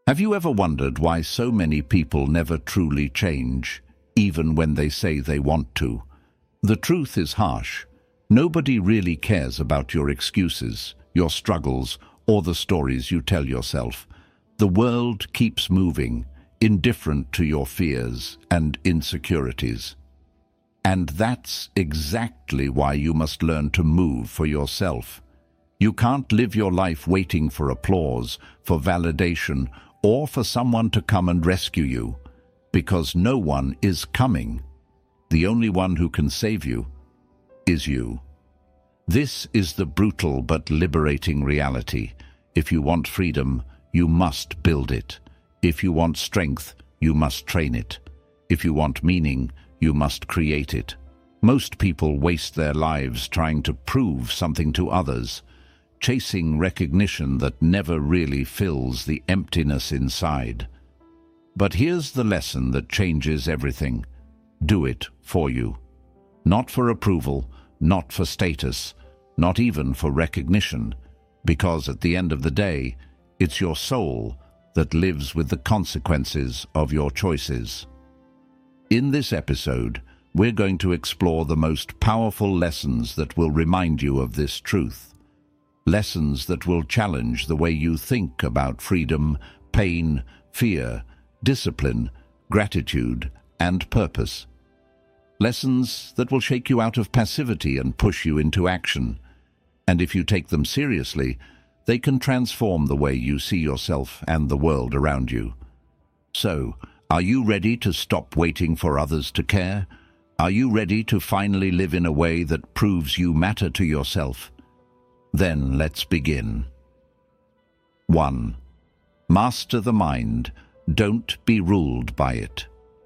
Have you ever wondered why so many people never truly change, even when they say they want to? The truth is harsh. Nobody really cares about your excuses, your struggles, or the stories you tell yourself. The world keeps moving, indifferent to your fears and insecurities. And that's exactly why you must learn to move for yourself. You can't live your life waiting for applause, for validation, or for someone to come and rescue you, because no one is coming. The only one who can save you is you. This is the brutal but liberating reality. If you want freedom, you must build it. If you want strength, you must train it. If you want meaning, you must create it. Most people waste their lives trying to prove something to others, chasing recognition that never really fills the emptiness inside. But here's the lesson that changes everything. Do it for you. Not for approval, not for status, not even for recognition, because at the end of the day, it's your soul that lives with the consequences of your choices. In this episode, we're going to explore the most powerful lessons that will remind you of this truth. Lessons that will challenge the way you think about freedom, pain, fear, discipline, gratitude, and purpose. Lessons that will shake you out of passivity and push you into action. And if you take them seriously, they can transform the way you see yourself and the world around you. So, are you ready to stop waiting for others to care? Are you ready to finally live in a way that proves you matter to yourself? Then let's begin. 1. Master the mind. Don't be ruled by it.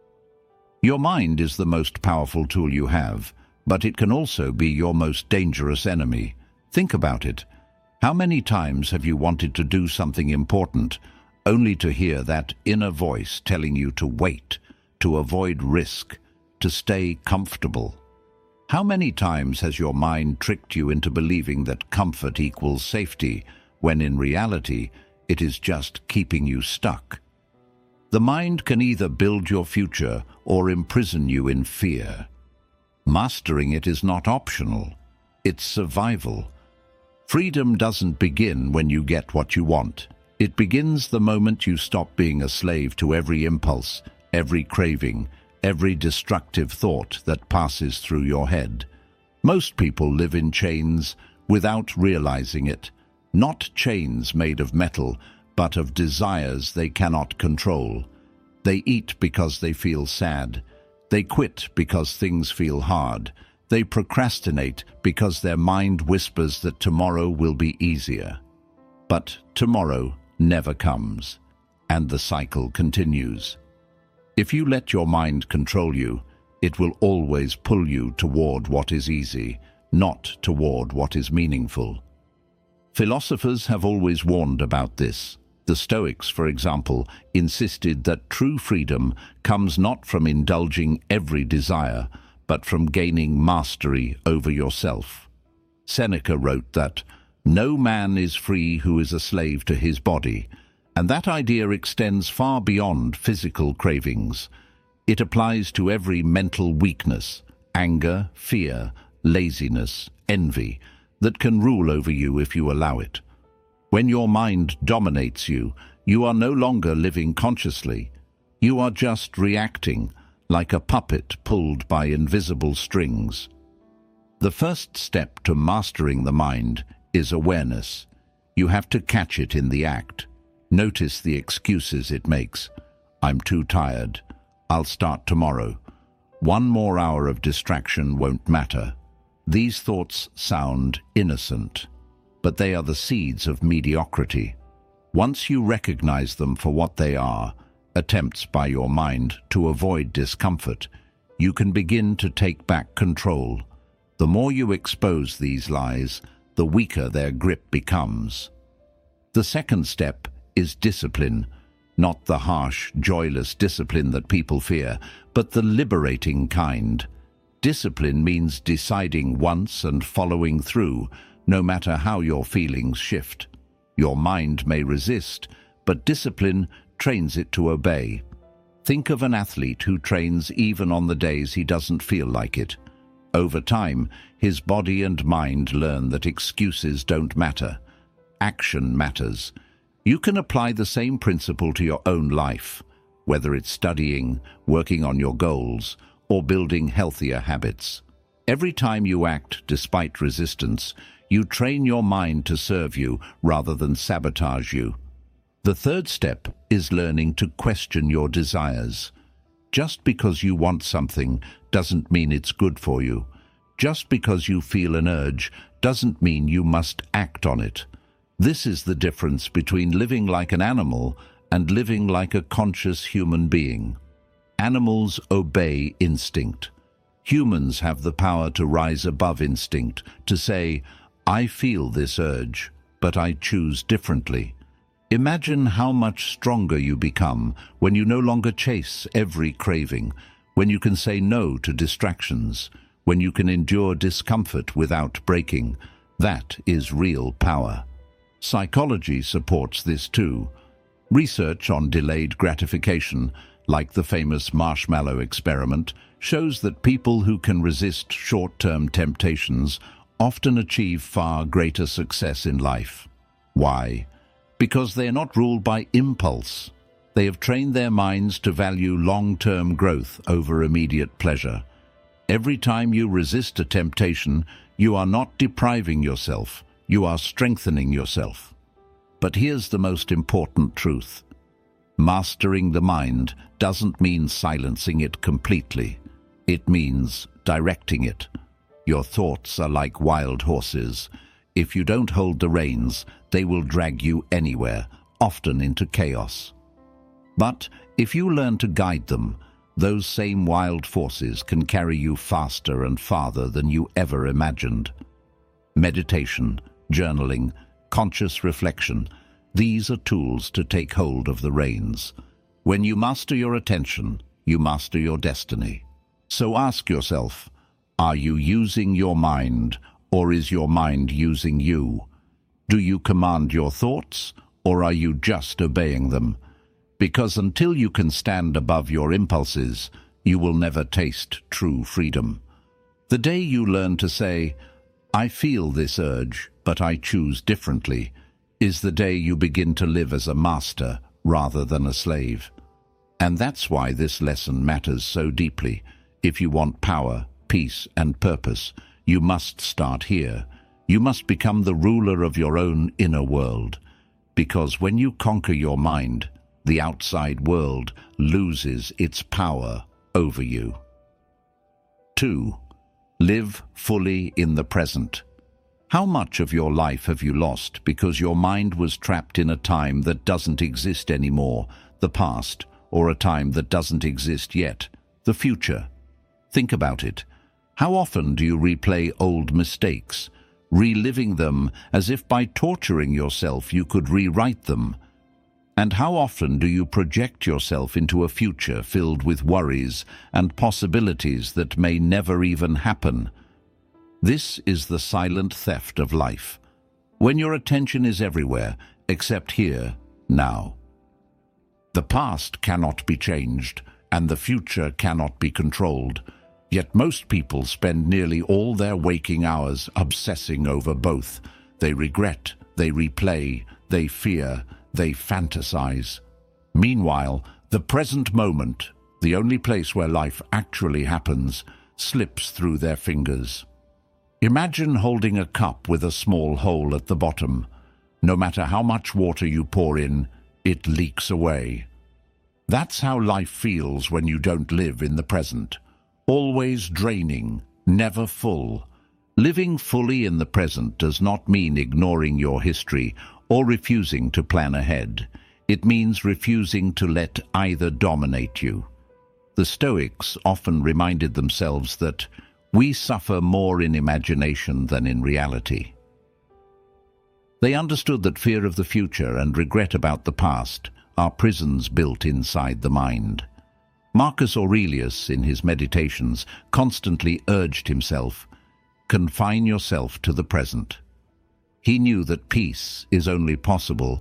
Your mind is the most powerful tool you have, but it can also be your most dangerous enemy. Think about it. How many times have you wanted to do something important, only to hear that inner voice telling you to wait, to avoid risk, to stay comfortable? How many times has your mind tricked you into believing that comfort equals safety, when in reality, it is just keeping you stuck? The mind can either build your future or imprison you in fear. Mastering it is not optional. It's survival. Freedom doesn't begin when you get what you want. It begins the moment you stop being a slave to every impulse, every craving, every destructive thought that passes through your head. Most people live in chains without realizing it. Not chains made of metal, but of desires they cannot control. They eat because they feel sad. They quit because things feel hard. They procrastinate because their mind whispers that tomorrow will be easier. But tomorrow never comes, and the cycle continues. If you let your mind control you, it will always pull you toward what is easy, not toward what is meaningful. Philosophers have always warned about this. The Stoics, for example, insisted that true freedom comes not from indulging every desire, but from gaining mastery over yourself. Seneca wrote that, "No man is free who is a slave to his body," and that idea extends far beyond physical cravings. It applies to every mental weakness, anger, fear, laziness, envy, that can rule over you if you allow it. When your mind dominates you, you are no longer living consciously. You are just reacting, like a puppet pulled by invisible strings. The first step to mastering the mind is awareness. You have to catch it in the act. Notice the excuses it makes. I'm too tired. I'll start tomorrow. One more hour of distraction won't matter. These thoughts sound innocent, but they are the seeds of mediocrity. Once you recognize them for what they are, attempts by your mind to avoid discomfort, you can begin to take back control. The more you expose these lies, the weaker their grip becomes. The second step is discipline, not the harsh, joyless discipline that people fear, but the liberating kind. Discipline means deciding once and following through, no matter how your feelings shift. Your mind may resist, but discipline trains it to obey. Think of an athlete who trains even on the days he doesn't feel like it. Over time, his body and mind learn that excuses don't matter. Action matters. You can apply the same principle to your own life, whether it's studying, working on your goals, or building healthier habits. Every time you act despite resistance, you train your mind to serve you rather than sabotage you. The third step is learning to question your desires. Just because you want something doesn't mean it's good for you. Just because you feel an urge doesn't mean you must act on it. This is the difference between living like an animal and living like a conscious human being. Animals obey instinct. Humans have the power to rise above instinct, to say, I feel this urge, but I choose differently. Imagine how much stronger you become when you no longer chase every craving, when you can say no to distractions, when you can endure discomfort without breaking. That is real power. Psychology supports this too. Research on delayed gratification, like the famous marshmallow experiment, shows that people who can resist short-term temptations often achieve far greater success in life. Why? Because they are not ruled by impulse. They have trained their minds to value long-term growth over immediate pleasure. Every time you resist a temptation, you are not depriving yourself, you are strengthening yourself. But here's the most important truth. Mastering the mind doesn't mean silencing it completely. It means directing it. Your thoughts are like wild horses. If you don't hold the reins, they will drag you anywhere, often into chaos. But if you learn to guide them, those same wild forces can carry you faster and farther than you ever imagined. Meditation, journaling, conscious reflection, these are tools to take hold of the reins. When you master your attention, you master your destiny. So ask yourself, are you using your mind, or is your mind using you? Do you command your thoughts, or are you just obeying them? Because until you can stand above your impulses, you will never taste true freedom. The day you learn to say, I feel this urge, but I choose differently, is the day you begin to live as a master rather than a slave. And that's why this lesson matters so deeply. If you want power, peace, and purpose, you must start here. You must become the ruler of your own inner world. Because when you conquer your mind, the outside world loses its power over you. 2. Live fully in the present. How much of your life have you lost because your mind was trapped in a time that doesn't exist anymore, the past, or a time that doesn't exist yet, the future? Think about it. How often do you replay old mistakes, reliving them as if by torturing yourself you could rewrite them? And how often do you project yourself into a future filled with worries and possibilities that may never even happen? This is the silent theft of life. When your attention is everywhere, except here, now. The past cannot be changed, and the future cannot be controlled. Yet most people spend nearly all their waking hours obsessing over both. They regret, they replay, they fear, they fantasize. Meanwhile, the present moment, the only place where life actually happens, slips through their fingers. Imagine holding a cup with a small hole at the bottom. No matter how much water you pour in, it leaks away. That's how life feels when you don't live in the present. Always draining, never full. Living fully in the present does not mean ignoring your history or refusing to plan ahead. It means refusing to let either dominate you. The Stoics often reminded themselves that we suffer more in imagination than in reality. They understood that fear of the future and regret about the past are prisons built inside the mind. Marcus Aurelius, in his Meditations, constantly urged himself, confine yourself to the present. He knew that peace is only possible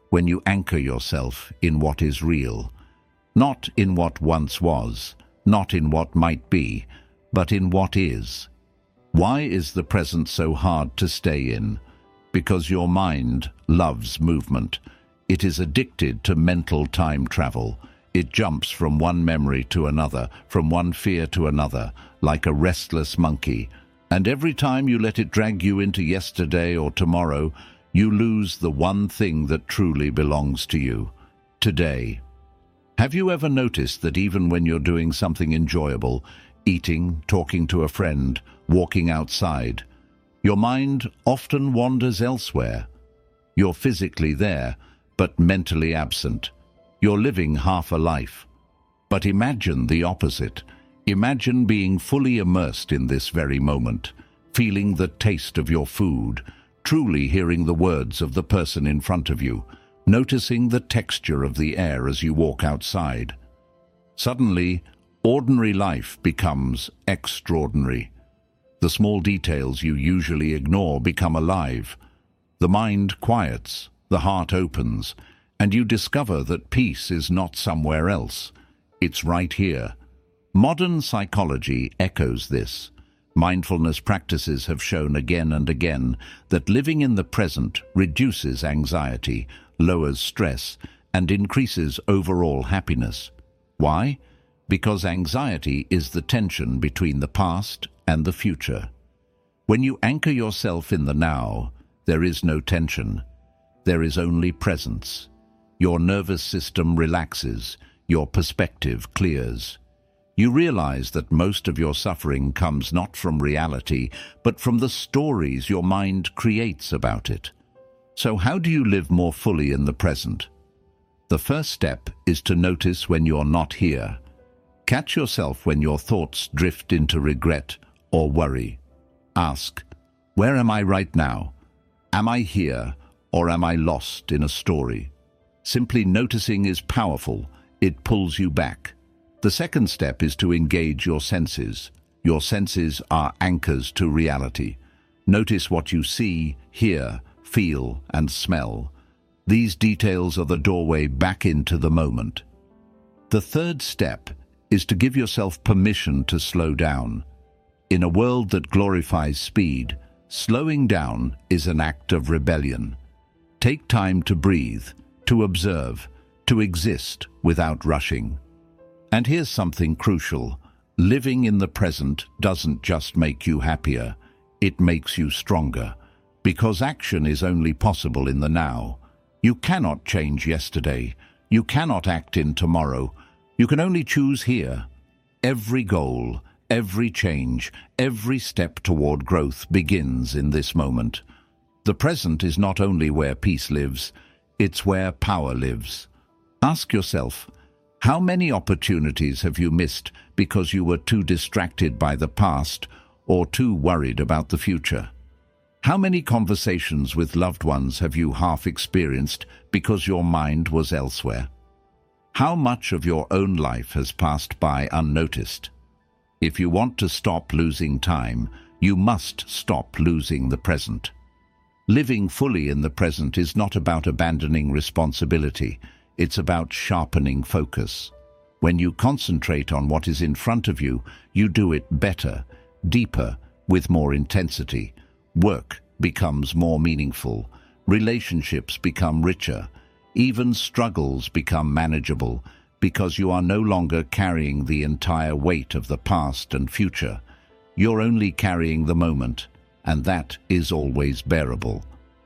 when you anchor yourself in what is real, not in what once was, not in what might be, but in what is. Why is the present so hard to stay in? Because your mind loves movement. It is addicted to mental time travel. It jumps from one memory to another, from one fear to another, like a restless monkey. And every time you let it drag you into yesterday or tomorrow, you lose the one thing that truly belongs to you, today. Have you ever noticed that even when you're doing something enjoyable, eating, talking to a friend, walking outside, your mind often wanders elsewhere? You're physically there, but mentally absent. You're living half a life. But imagine the opposite. Imagine being fully immersed in this very moment, feeling the taste of your food, truly hearing the words of the person in front of you, noticing the texture of the air as you walk outside. Suddenly, ordinary life becomes extraordinary. The small details you usually ignore become alive. The mind quiets, the heart opens, and you discover that peace is not somewhere else. It's right here. Modern psychology echoes this. Mindfulness practices have shown again and again that living in the present reduces anxiety, lowers stress, and increases overall happiness. Why? Because anxiety is the tension between the past and the future. When you anchor yourself in the now, there is no tension. There is only presence. Your nervous system relaxes, your perspective clears. You realize that most of your suffering comes not from reality, but from the stories your mind creates about it. So how do you live more fully in the present? The first step is to notice when you're not here. Catch yourself when your thoughts drift into regret or worry. Ask, where am I right now? Am I here, or am I lost in a story? Simply noticing is powerful. It pulls you back. The second step is to engage your senses. Your senses are anchors to reality. Notice what you see, hear, feel, and smell. These details are the doorway back into the moment. The third step is to give yourself permission to slow down. In a world that glorifies speed, slowing down is an act of rebellion. Take time to breathe, to observe, to exist without rushing. And here's something crucial. Living in the present doesn't just make you happier, it makes you stronger. Because action is only possible in the now. You cannot change yesterday. You cannot act in tomorrow. You can only choose here. Every goal, every change, every step toward growth begins in this moment. The present is not only where peace lives, it's where power lives. Ask yourself, how many opportunities have you missed because you were too distracted by the past or too worried about the future? How many conversations with loved ones have you half experienced because your mind was elsewhere? How much of your own life has passed by unnoticed? If you want to stop losing time, you must stop losing the present. Living fully in the present is not about abandoning responsibility. It's about sharpening focus. When you concentrate on what is in front of you, you do it better, deeper, with more intensity. Work becomes more meaningful. Relationships become richer. Even struggles become manageable because you are no longer carrying the entire weight of the past and future. You're only carrying the moment, and that is always bearable.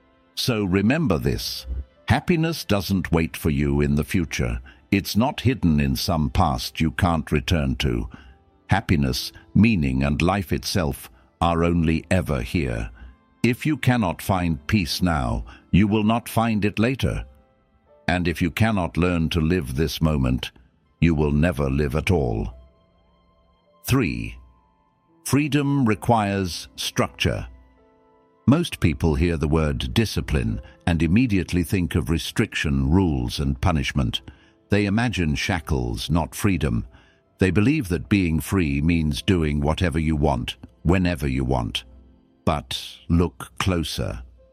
So remember this. Happiness doesn't wait for you in the future. It's not hidden in some past you can't return to. Happiness, meaning, and life itself are only ever here. If you cannot find peace now, you will not find it later. And if you cannot learn to live this moment, you will never live at all. 3. Freedom requires structure. Most people hear the word discipline and immediately think of restriction, rules, and punishment. They imagine shackles, not freedom. They believe that being free means doing whatever you want, whenever you want. But look closer.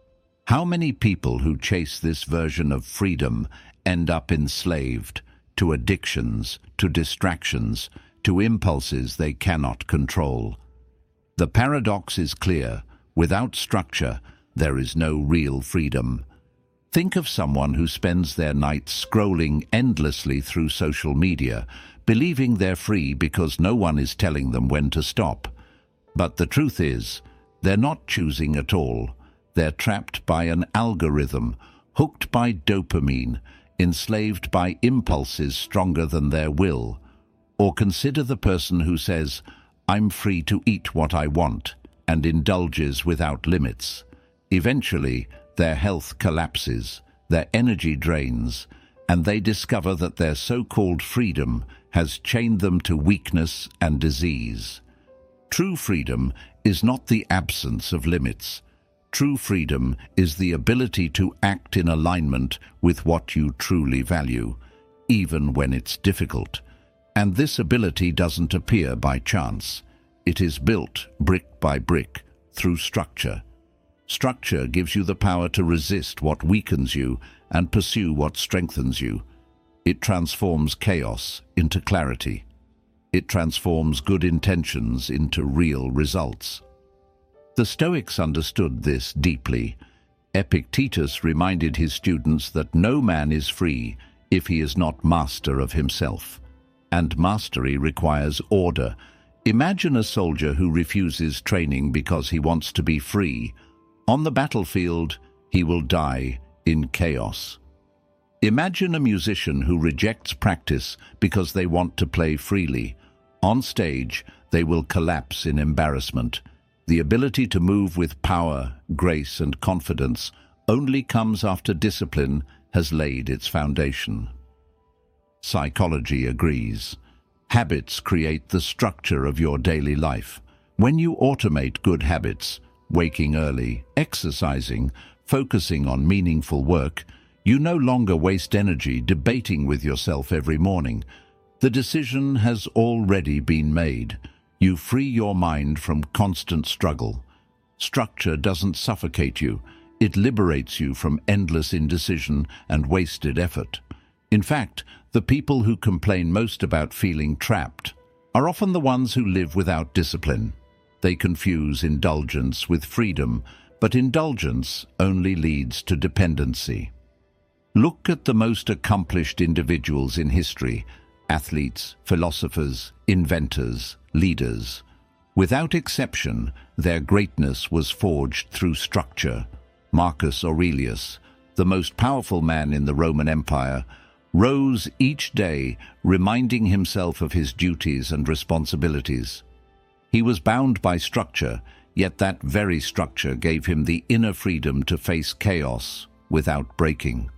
How many people who chase this version of freedom end up enslaved to addictions, to distractions, to impulses they cannot control? The paradox is clear. Without structure, there is no real freedom. Think of someone who spends their nights scrolling endlessly through social media, believing they're free because no one is telling them when to stop. But the truth is, they're not choosing at all. They're trapped by an algorithm, hooked by dopamine, enslaved by impulses stronger than their will. Or consider the person who says, "I'm free to eat what I want," and indulges without limits. Eventually, their health collapses, their energy drains, and they discover that their so-called freedom has chained them to weakness and disease. True freedom is not the absence of limits. True freedom is the ability to act in alignment with what you truly value, even when it's difficult. And this ability doesn't appear by chance. It is built brick by brick through structure. Structure gives you the power to resist what weakens you and pursue what strengthens you. It transforms chaos into clarity. It transforms good intentions into real results. The Stoics understood this deeply. Epictetus reminded his students that no man is free if he is not master of himself. And mastery requires order. Imagine a soldier who refuses training because he wants to be free. On the battlefield, he will die in chaos. Imagine a musician who rejects practice because they want to play freely. On stage, they will collapse in embarrassment. The ability to move with power, grace, and confidence only comes after discipline has laid its foundation. Psychology agrees. Habits create the structure of your daily life. When you automate good habits, waking early, exercising, focusing on meaningful work, you no longer waste energy debating with yourself every morning. The decision has already been made. You free your mind from constant struggle. Structure doesn't suffocate you. It liberates you from endless indecision and wasted effort. In fact, the people who complain most about feeling trapped are often the ones who live without discipline. They confuse indulgence with freedom, but indulgence only leads to dependency. Look at the most accomplished individuals in history: athletes, philosophers, inventors, leaders. Without exception, their greatness was forged through structure. Marcus Aurelius, the most powerful man in the Roman Empire, rose each day reminding himself of his duties and responsibilities. He was bound by structure, yet that very structure gave him the inner freedom to face chaos without breaking.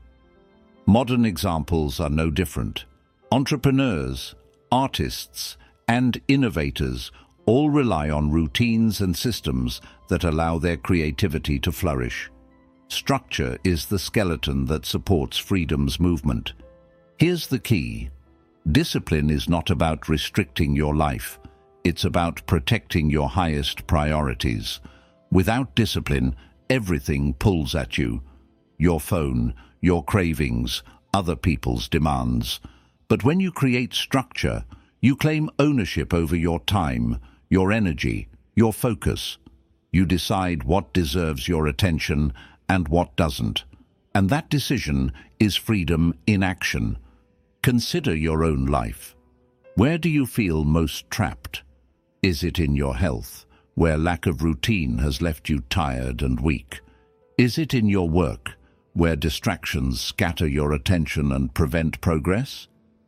Modern examples are no different. Entrepreneurs, artists, and innovators all rely on routines and systems that allow their creativity to flourish. Structure is the skeleton that supports freedom's movement. Here's the key. Discipline is not about restricting your life. It's about protecting your highest priorities. Without discipline, everything pulls at you. Your phone, your cravings, other people's demands. But when you create structure, you claim ownership over your time, your energy, your focus. You decide what deserves your attention and what doesn't. And that decision is freedom in action. Consider your own life. Where do you feel most trapped? Is it in your health, where lack of routine has left you tired and weak? Is it in your work, where distractions scatter your attention and prevent progress?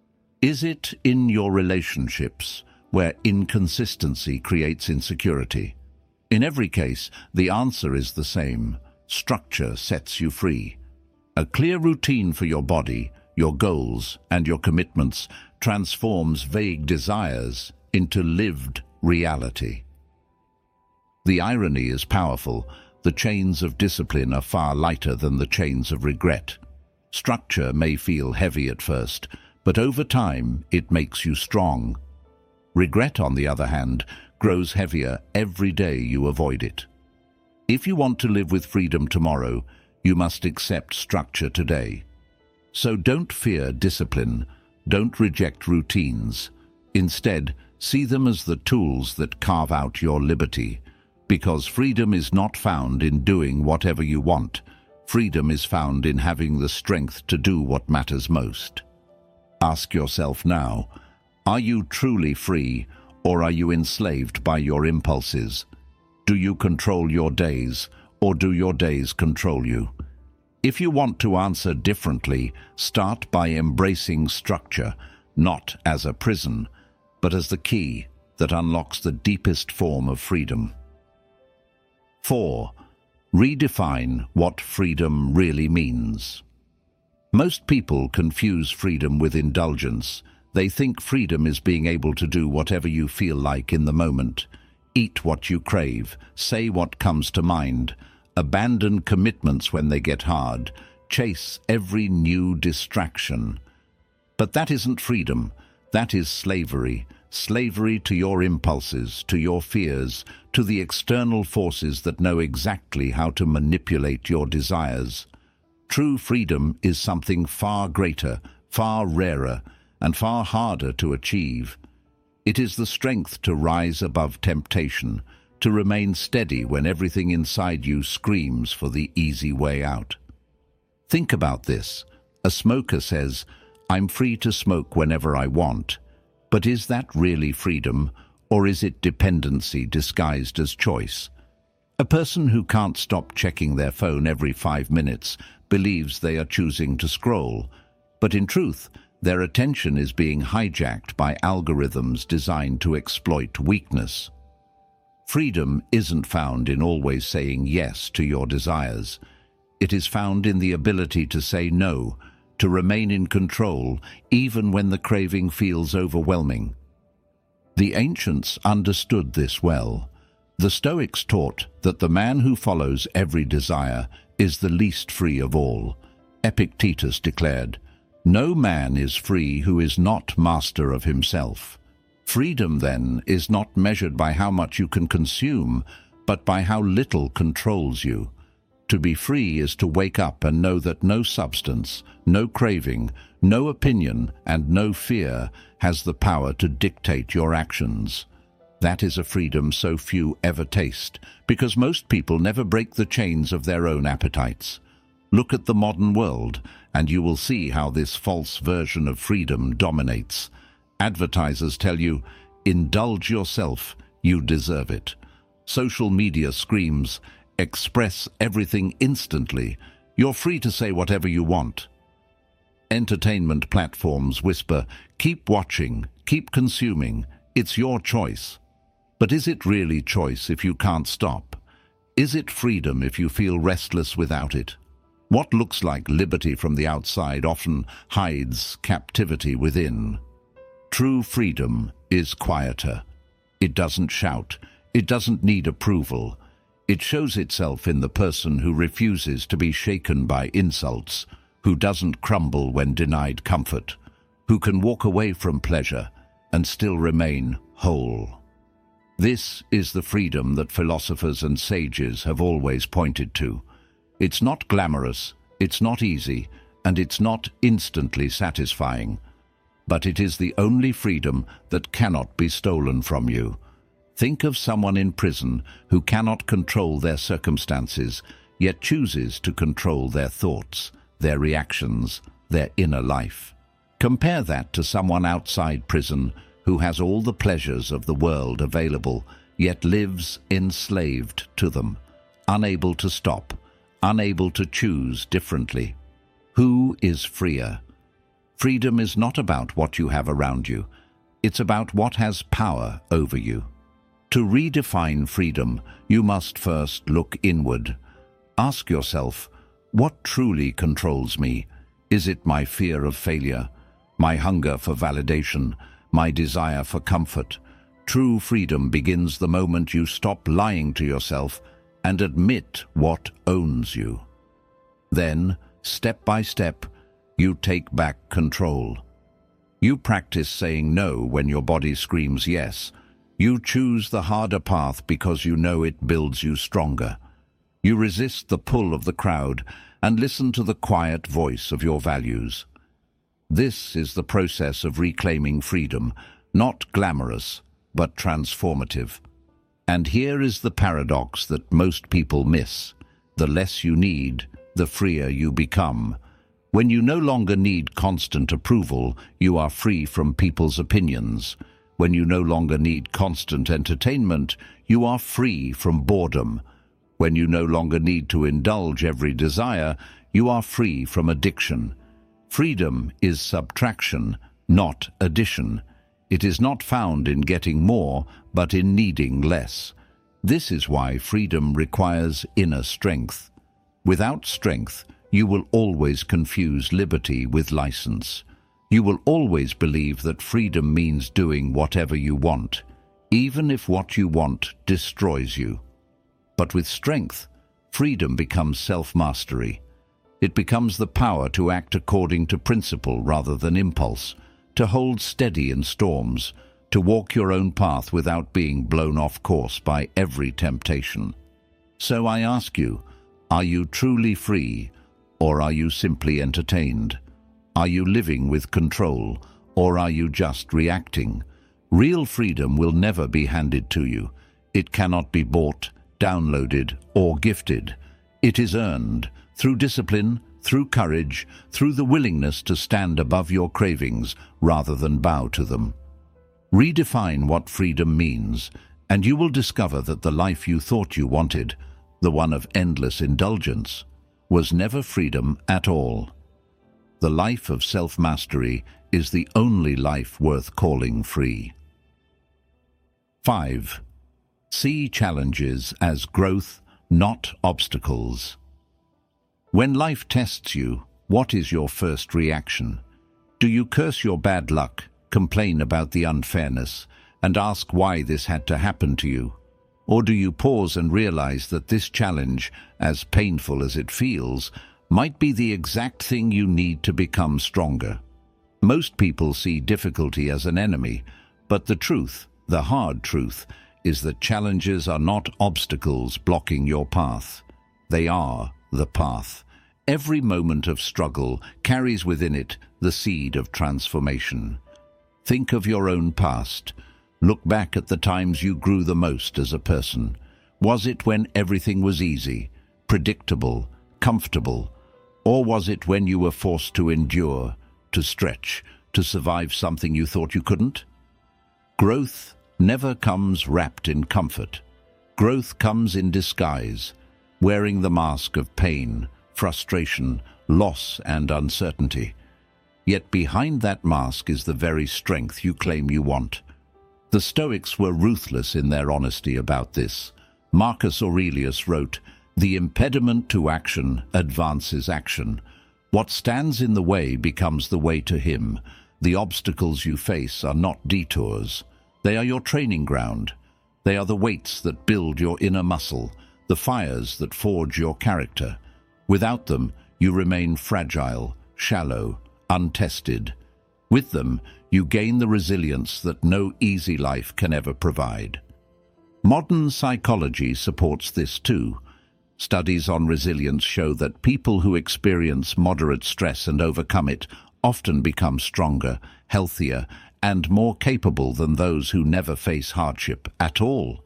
Is it in your relationships, where inconsistency creates insecurity? In every case, the answer is the same. Structure sets you free. A clear routine for your body, your goals, and your commitments transforms vague desires into lived reality. The irony is powerful. The chains of discipline are far lighter than the chains of regret. Structure may feel heavy at first, but over time it makes you strong. Regret, on the other hand, grows heavier every day you avoid it. If you want to live with freedom tomorrow, you must accept structure today. So don't fear discipline, don't reject routines. Instead, see them as the tools that carve out your liberty. Because freedom is not found in doing whatever you want. Freedom is found in having the strength to do what matters most. Ask yourself now, are you truly free, or are you enslaved by your impulses? Do you control your days, or do your days control you? If you want to answer differently, start by embracing structure, not as a prison, but as the key that unlocks the deepest form of freedom. 4. Redefine what freedom really means. Most people confuse freedom with indulgence. They think freedom is being able to do whatever you feel like in the moment. Eat what you crave, say what comes to mind, abandon commitments when they get hard, chase every new distraction. But that isn't freedom, that is slavery. Slavery to your impulses, to your fears, to the external forces that know exactly how to manipulate your desires. True freedom is something far greater, far rarer, and far harder to achieve. It is the strength to rise above temptation, to remain steady when everything inside you screams for the easy way out. Think about this. A smoker says, "I'm free to smoke whenever I want." But is that really freedom, or is it dependency disguised as choice? A person who can't stop checking their phone every 5 minutes believes they are choosing to scroll, but in truth, their attention is being hijacked by algorithms designed to exploit weakness. Freedom isn't found in always saying yes to your desires. It is found in the ability to say no, to remain in control even when the craving feels overwhelming. The ancients understood this well. The Stoics taught that the man who follows every desire is the least free of all. Epictetus declared, "No man is free who is not master of himself." Freedom, then, is not measured by how much you can consume, but by how little controls you. To be free is to wake up and know that no substance, no craving, no opinion, and no fear has the power to dictate your actions. That is a freedom so few ever taste, because most people never break the chains of their own appetites. Look at the modern world, and you will see how this false version of freedom dominates. Advertisers tell you, indulge yourself, you deserve it. Social media screams, express everything instantly. You're free to say whatever you want. Entertainment platforms whisper, keep watching, keep consuming. It's your choice. But is it really choice if you can't stop? Is it freedom if you feel restless without it? What looks like liberty from the outside often hides captivity within. True freedom is quieter. It doesn't shout. It doesn't need approval. It shows itself in the person who refuses to be shaken by insults, who doesn't crumble when denied comfort, who can walk away from pleasure and still remain whole. This is the freedom that philosophers and sages have always pointed to. It's not glamorous, it's not easy, and it's not instantly satisfying. But it is the only freedom that cannot be stolen from you. Think of someone in prison who cannot control their circumstances, yet chooses to control their thoughts, their reactions, their inner life. Compare that to someone outside prison who has all the pleasures of the world available, yet lives enslaved to them, unable to stop, unable to choose differently. Who is freer? Freedom is not about what you have around you. It's about what has power over you. To redefine freedom, you must first look inward. Ask yourself, what truly controls me? Is it my fear of failure, my hunger for validation, my desire for comfort? True freedom begins the moment you stop lying to yourself and admit what owns you. Then, step by step, you take back control. You practice saying no when your body screams yes. You choose the harder path because you know it builds you stronger. You resist the pull of the crowd and listen to the quiet voice of your values. This is the process of reclaiming freedom, not glamorous, but transformative. And here is the paradox that most people miss. The less you need, the freer you become. When you no longer need constant approval, you are free from people's opinions. When you no longer need constant entertainment, you are free from boredom. When you no longer need to indulge every desire, you are free from addiction. Freedom is subtraction, not addition. It is not found in getting more, but in needing less. This is why freedom requires inner strength. Without strength, you will always confuse liberty with license. You will always believe that freedom means doing whatever you want, even if what you want destroys you. But with strength, freedom becomes self-mastery. It becomes the power to act according to principle rather than impulse, to hold steady in storms, to walk your own path without being blown off course by every temptation. So I ask you, are you truly free, or are you simply entertained? Are you living with control, or are you just reacting? Real freedom will never be handed to you. It cannot be bought, downloaded, or gifted. It is earned through discipline, through courage, through the willingness to stand above your cravings rather than bow to them. Redefine what freedom means, and you will discover that the life you thought you wanted, the one of endless indulgence, was never freedom at all. The life of self-mastery is the only life worth calling free. 5. See challenges as growth, not obstacles. When life tests you, what is your first reaction? Do you curse your bad luck, complain about the unfairness, and ask why this had to happen to you? Or do you pause and realize that this challenge, as painful as it feels, might be the exact thing you need to become stronger? Most people see difficulty as an enemy, but the truth, the hard truth, is that challenges are not obstacles blocking your path. They are the path. Every moment of struggle carries within it the seed of transformation. Think of your own past. Look back at the times you grew the most as a person. Was it when everything was easy, predictable, comfortable? Or was it when you were forced to endure, to stretch, to survive something you thought you couldn't? Growth never comes wrapped in comfort. Growth comes in disguise, wearing the mask of pain, frustration, loss, and uncertainty. Yet behind that mask is the very strength you claim you want. The Stoics were ruthless in their honesty about this. Marcus Aurelius wrote, "The impediment to action advances action. What stands in the way becomes the way to him. The obstacles you face are not detours. They are your training ground. They are the weights that build your inner muscle, the fires that forge your character. Without them, you remain fragile, shallow, untested. With them, you gain the resilience that no easy life can ever provide." Modern psychology supports this too. Studies on resilience show that people who experience moderate stress and overcome it often become stronger, healthier, and more capable than those who never face hardship at all.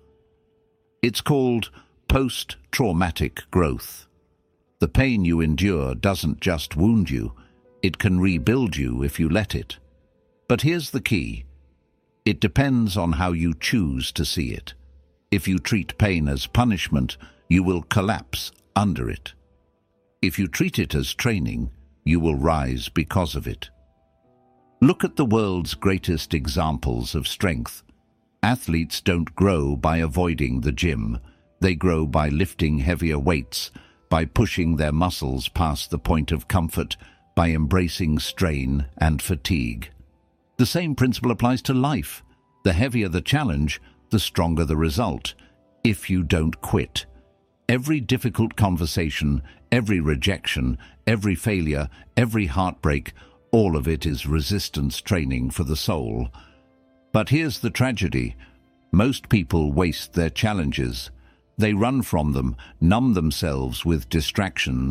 It's called post-traumatic growth. The pain you endure doesn't just wound you, it can rebuild you if you let it. But here's the key. It depends on how you choose to see it. If you treat pain as punishment, you will collapse under it. If you treat it as training, you will rise because of it. Look at the world's greatest examples of strength. Athletes don't grow by avoiding the gym. They grow by lifting heavier weights, by pushing their muscles past the point of comfort, by embracing strain and fatigue. The same principle applies to life. The heavier the challenge, the stronger the result, if you don't quit. Every difficult conversation, every rejection, every failure, every heartbreak, all of it is resistance training for the soul. But here's the tragedy. Most people waste their challenges. They run from them, numb themselves with distractions,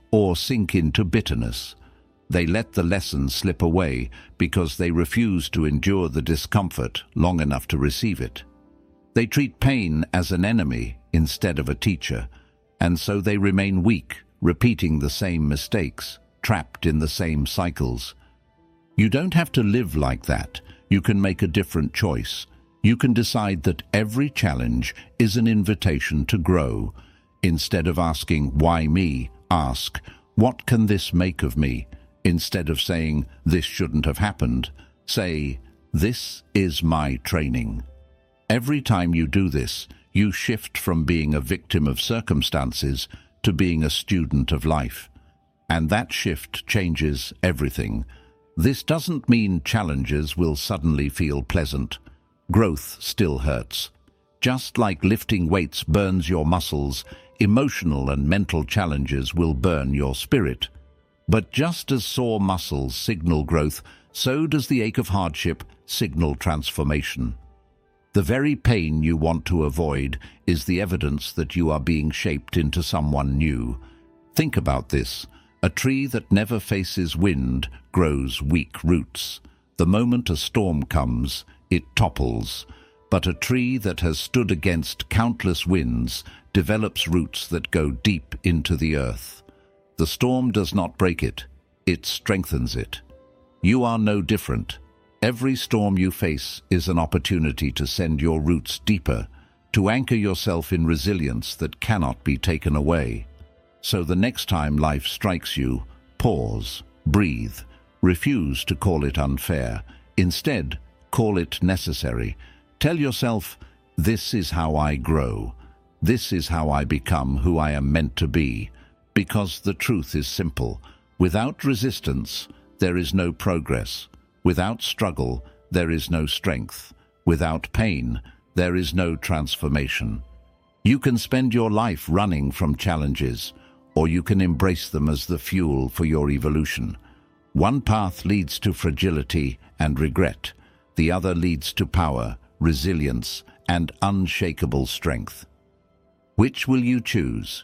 or sink into bitterness. They let the lesson slip away because they refuse to endure the discomfort long enough to receive it. They treat pain as an enemy instead of a teacher, and so they remain weak, repeating the same mistakes, trapped in the same cycles. You don't have to live like that. You can make a different choice. You can decide that every challenge is an invitation to grow. Instead of asking, "Why me?" ask, "What can this make of me?" Instead of saying, "This shouldn't have happened," say, "This is my training." Every time you do this, you shift from being a victim of circumstances to being a student of life. And that shift changes everything. This doesn't mean challenges will suddenly feel pleasant. Growth still hurts. Just like lifting weights burns your muscles, emotional and mental challenges will burn your spirit. But just as sore muscles signal growth, so does the ache of hardship signal transformation. The very pain you want to avoid is the evidence that you are being shaped into someone new. Think about this. A tree that never faces wind grows weak roots. The moment a storm comes, it topples. But a tree that has stood against countless winds develops roots that go deep into the earth. The storm does not break it, it strengthens it. You are no different. Every storm you face is an opportunity to send your roots deeper, to anchor yourself in resilience that cannot be taken away. So the next time life strikes you, pause, breathe, refuse to call it unfair. Instead, call it necessary. Tell yourself, "This is how I grow. This is how I become who I am meant to be." Because the truth is simple. Without resistance, there is no progress. Without struggle, there is no strength. Without pain, there is no transformation. You can spend your life running from challenges, or you can embrace them as the fuel for your evolution. One path leads to fragility and regret. The other leads to power, resilience, and unshakable strength. Which will you choose?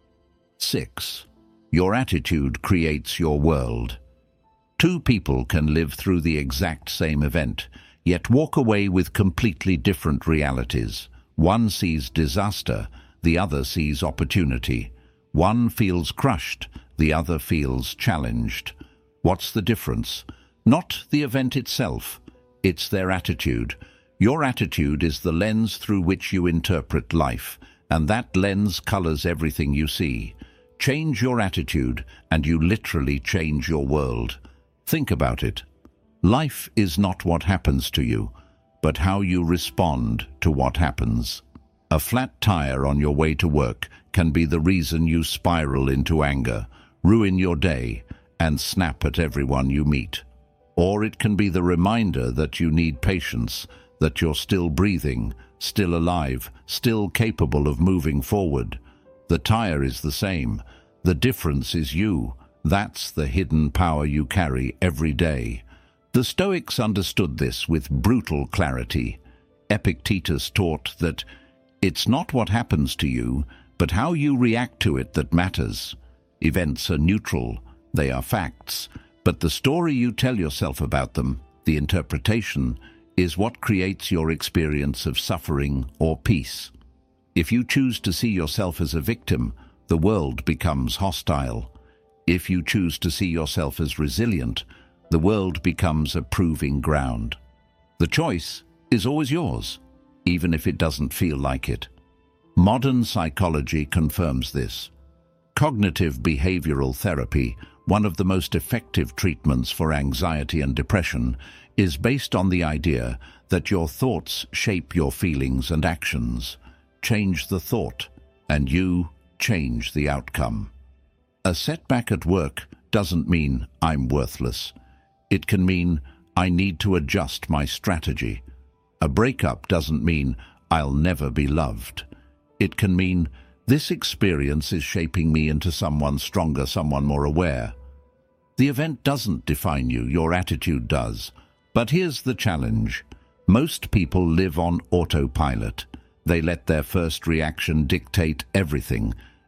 6. Your attitude creates your world. Two people can live through the exact same event, yet walk away with completely different realities. One sees disaster, the other sees opportunity. One feels crushed, the other feels challenged. What's the difference? Not the event itself, it's their attitude. Your attitude is the lens through which you interpret life, and that lens colors everything you see. Change your attitude, and you literally change your world. Think about it. Life is not what happens to you, but how you respond to what happens. A flat tire on your way to work can be the reason you spiral into anger, ruin your day, and snap at everyone you meet. Or it can be the reminder that you need patience, that you're still breathing, still alive, still capable of moving forward. The tire is the same. The difference is you. That's the hidden power you carry every day. The Stoics understood this with brutal clarity. Epictetus taught that it's not what happens to you, but how you react to it that matters. Events are neutral, they are facts, but the story you tell yourself about them, the interpretation, is what creates your experience of suffering or peace. If you choose to see yourself as a victim, the world becomes hostile. If you choose to see yourself as resilient, the world becomes a proving ground. The choice is always yours, even if it doesn't feel like it. Modern psychology confirms this. Cognitive behavioral therapy, one of the most effective treatments for anxiety and depression, is based on the idea that your thoughts shape your feelings and actions. Change the thought, and you change the outcome. A setback at work doesn't mean I'm worthless. It can mean I need to adjust my strategy. A breakup doesn't mean I'll never be loved. It can mean this experience is shaping me into someone stronger, someone more aware. The event doesn't define you, your attitude does. But here's the challenge. Most people live on autopilot. They let their first reaction dictate everything.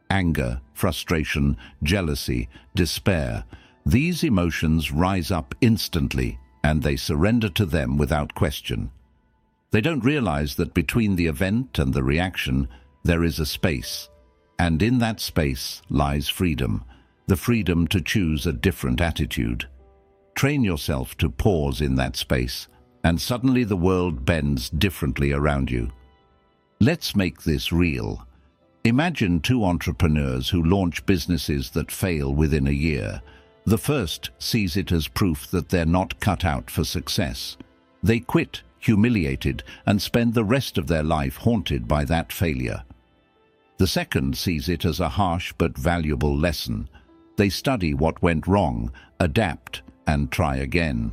anger, frustration, jealousy, despair. These emotions rise up instantly, and they surrender to them without question. They don't realize that between the event and the reaction, there is a space, and in that space lies freedom, the freedom to choose a different attitude. Train yourself to pause in that space, and suddenly the world bends differently around you. Let's make this real. Imagine two entrepreneurs who launch businesses that fail within a year. The first sees it as proof that they're not cut out for success. They quit, humiliated, and spend the rest of their life haunted by that failure. The second sees it as a harsh but valuable lesson. They study what went wrong, adapt, and try again.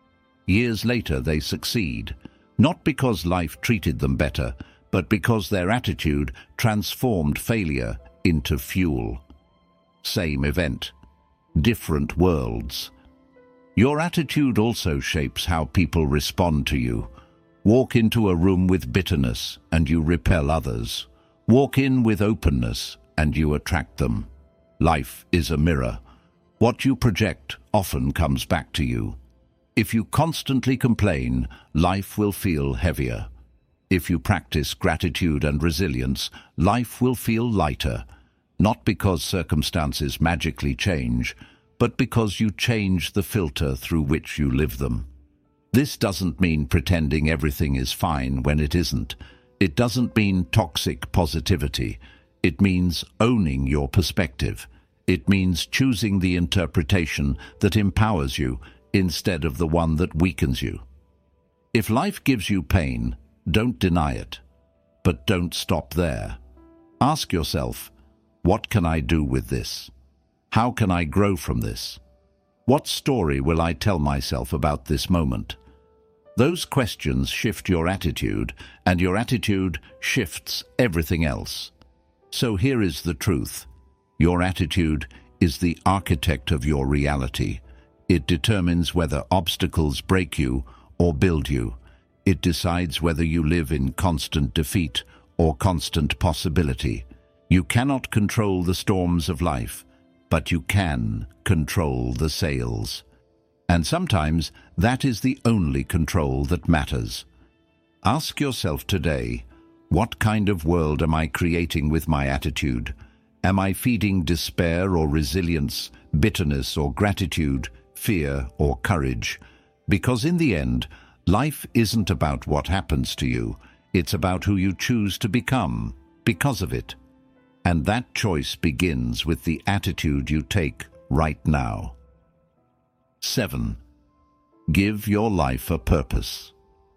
Years later, they succeed, not because life treated them better, but because their attitude transformed failure into fuel. Same event, different worlds. Your attitude also shapes how people respond to you. Walk into a room with bitterness, and you repel others. Walk in with openness, and you attract them. Life is a mirror. What you project often comes back to you. If you constantly complain, life will feel heavier. If you practice gratitude and resilience, life will feel lighter, not because circumstances magically change, but because you change the filter through which you live them. This doesn't mean pretending everything is fine when it isn't. It doesn't mean toxic positivity. It means owning your perspective. It means choosing the interpretation that empowers you instead of the one that weakens you. If life gives you pain, don't deny it, but don't stop there. Ask yourself, what can I do with this? How can I grow from this? What story will I tell myself about this moment? Those questions shift your attitude, and your attitude shifts everything else. So here is the truth. Your attitude is the architect of your reality. It determines whether obstacles break you or build you. It decides whether you live in constant defeat or constant possibility. You cannot control the storms of life, but you can control the sails. And sometimes that is the only control that matters. Ask yourself today, what kind of world am I creating with my attitude? Am I feeding despair or resilience, bitterness or gratitude, fear or courage? Because in the end, life isn't about what happens to you. It's about who you choose to become because of it. And that choice begins with the attitude you take right now. 7. Give your life a purpose.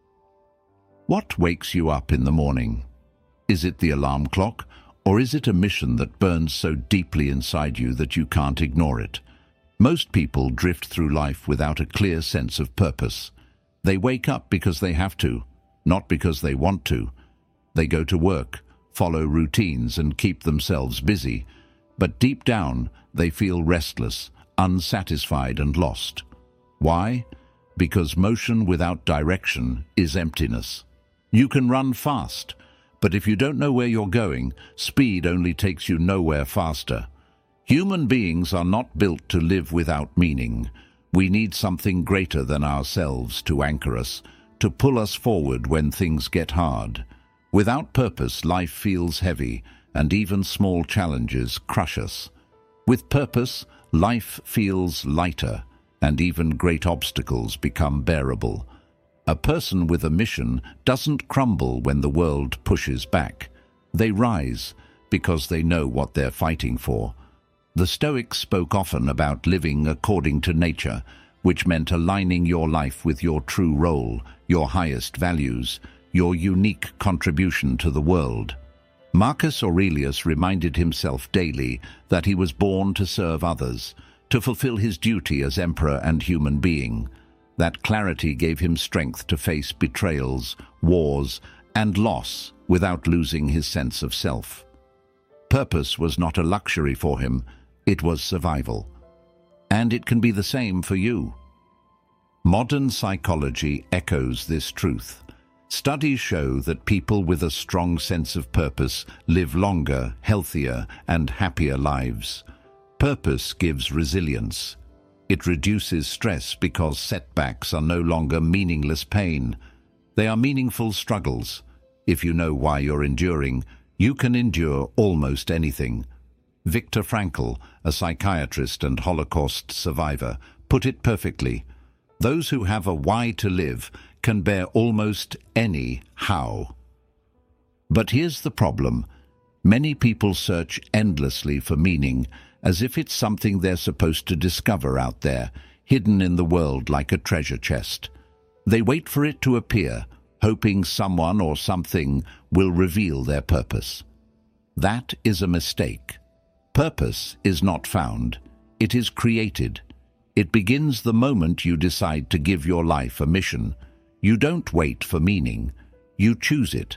What wakes you up in the morning? Is it the alarm clock, or is it a mission that burns so deeply inside you that you can't ignore it? Most people drift through life without a clear sense of purpose. They wake up because they have to, not because they want to. They go to work, follow routines, and keep themselves busy. But deep down, they feel restless, unsatisfied, and lost. Why? Because motion without direction is emptiness. You can run fast, but if you don't know where you're going, speed only takes you nowhere faster. Human beings are not built to live without meaning. We need something greater than ourselves to anchor us, to pull us forward when things get hard. Without purpose, life feels heavy, and even small challenges crush us. With purpose, life feels lighter, and even great obstacles become bearable. A person with a mission doesn't crumble when the world pushes back. They rise because they know what they're fighting for. The Stoics spoke often about living according to nature, which meant aligning your life with your true role, your highest values, your unique contribution to the world. Marcus Aurelius reminded himself daily that he was born to serve others, to fulfill his duty as emperor and human being. That clarity gave him strength to face betrayals, wars, and loss without losing his sense of self. Purpose was not a luxury for him, it was survival. And it can be the same for you. Modern psychology echoes this truth. Studies show that people with a strong sense of purpose live longer, healthier, and happier lives. Purpose gives resilience. It reduces stress because setbacks are no longer meaningless pain. They are meaningful struggles. If you know why you're enduring, you can endure almost anything. Viktor Frankl, a psychiatrist and Holocaust survivor, put it perfectly. Those who have a why to live can bear almost any how. But here's the problem. Many people search endlessly for meaning, as if it's something they're supposed to discover out there, hidden in the world like a treasure chest. They wait for it to appear, hoping someone or something will reveal their purpose. That is a mistake. Purpose is not found. It is created. It begins the moment you decide to give your life a mission. You don't wait for meaning. You choose it.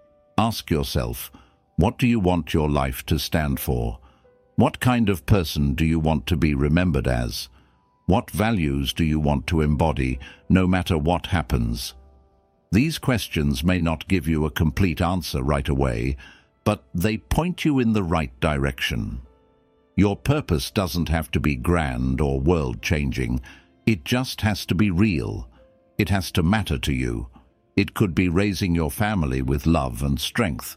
Ask yourself, what do you want your life to stand for? What kind of person do you want to be remembered as? What values do you want to embody, no matter what happens? These questions may not give you a complete answer right away, but they point you in the right direction. Your purpose doesn't have to be grand or world-changing. It just has to be real. It has to matter to you. It could be raising your family with love and strength.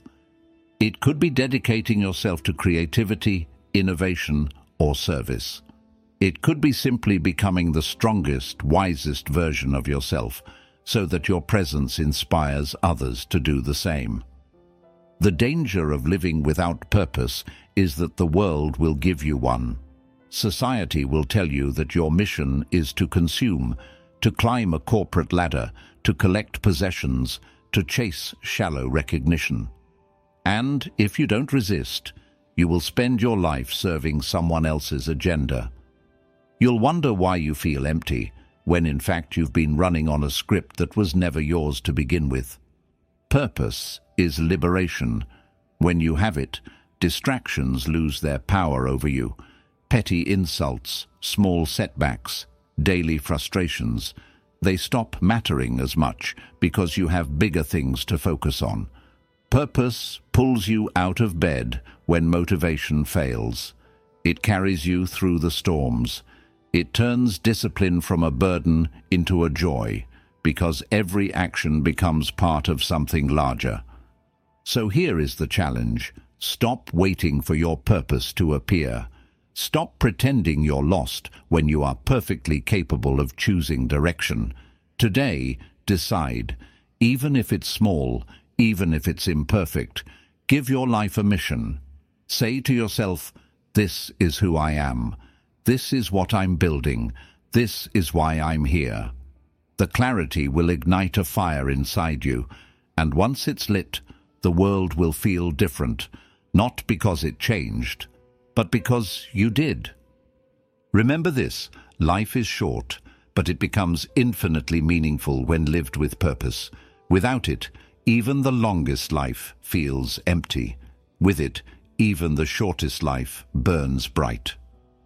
It could be dedicating yourself to creativity, innovation, or service. It could be simply becoming the strongest, wisest version of yourself, so that your presence inspires others to do the same. The danger of living without purpose is that the world will give you one. Society will tell you that your mission is to consume, to climb a corporate ladder, to collect possessions, to chase shallow recognition. And if you don't resist, you will spend your life serving someone else's agenda. You'll wonder why you feel empty, when in fact you've been running on a script that was never yours to begin with. Purpose is liberation. When you have it, distractions lose their power over you. Petty insults, small setbacks, daily frustrations, they stop mattering as much because you have bigger things to focus on. Purpose pulls you out of bed when motivation fails. It carries you through the storms. It turns discipline from a burden into a joy, because every action becomes part of something larger. So here is the challenge. Stop waiting for your purpose to appear. Stop pretending you're lost when you are perfectly capable of choosing direction. Today, decide. Even if it's small, even if it's imperfect, give your life a mission. Say to yourself, this is who I am. This is what I'm building. This is why I'm here. The clarity will ignite a fire inside you, and once it's lit, the world will feel different, not because it changed, but because you did. Remember this, life is short, but it becomes infinitely meaningful when lived with purpose. Without it, even the longest life feels empty. With it, even the shortest life burns bright.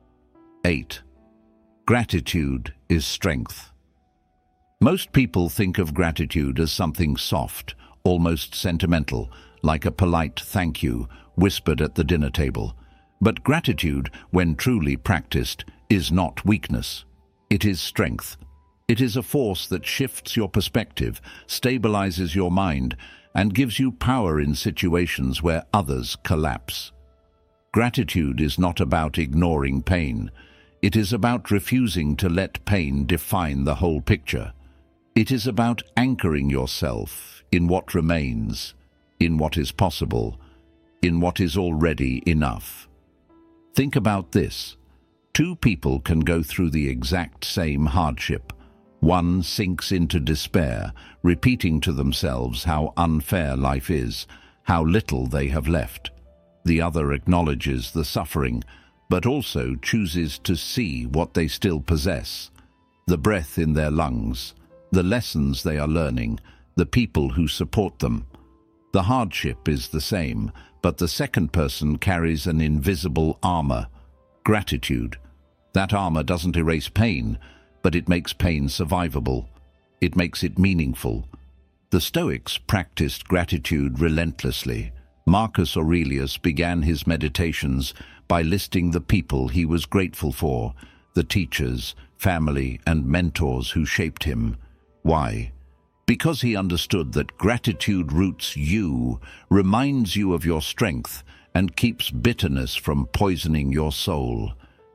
8. Gratitude is strength. Most people think of gratitude as something soft, almost sentimental, like a polite thank you whispered at the dinner table. But gratitude, when truly practiced, is not weakness. It is strength. It is a force that shifts your perspective, stabilizes your mind, and gives you power in situations where others collapse. Gratitude is not about ignoring pain. It is about refusing to let pain define the whole picture. It is about anchoring yourself in what remains, in what is possible, in what is already enough. Think about this. Two people can go through the exact same hardship. One sinks into despair, repeating to themselves how unfair life is, how little they have left. The other acknowledges the suffering, but also chooses to see what they still possess: the breath in their lungs, the lessons they are learning, the people who support them. The hardship is the same, but the second person carries an invisible armor: gratitude. That armor doesn't erase pain, but it makes pain survivable. It makes it meaningful. The Stoics practiced gratitude relentlessly. Marcus Aurelius began his meditations by listing the people he was grateful for, the teachers, family, and mentors who shaped him. Why? Because he understood that gratitude roots you, reminds you of your strength, and keeps bitterness from poisoning your soul.